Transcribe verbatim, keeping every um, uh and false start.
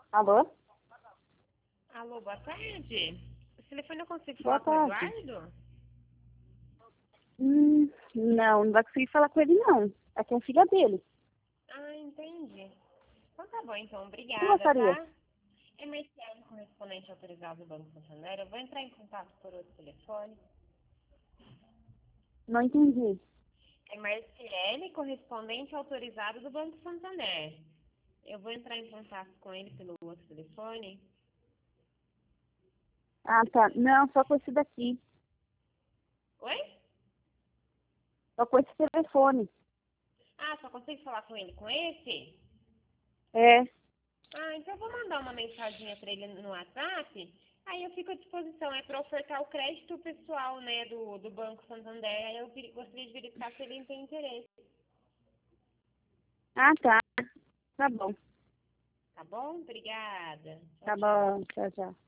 Alô? Alô, boa tarde. Esse telefone eu consigo Boa falar com o tarde. Eduardo? Hum, não, não vai conseguir falar com ele, não. Aqui é a filha dele. Ah, entendi. Então tá bom, então. O que Obrigada, gostaria? tá? É Marciano, correspondente autorizado do Banco Santander. Eu vou entrar em contato por outro telefone. Não entendi. É Marciane, correspondente autorizado do Banco Santander. Eu vou entrar em contato com ele pelo outro telefone. Ah, tá. Não, só com esse daqui. Oi? Só com esse telefone. Ah, só consigo falar com ele com esse? É. Ah, então eu vou mandar uma mensaginha para ele no WhatsApp. Aí eu fico à disposição. É para ofertar o crédito pessoal, né, do, do Banco Santander. Aí eu veri- gostaria de verificar se ele tem interesse. Ah, tá. Tá bom. Tá bom? Obrigada. Tchau, Tá tchau. bom. Tchau, tchau.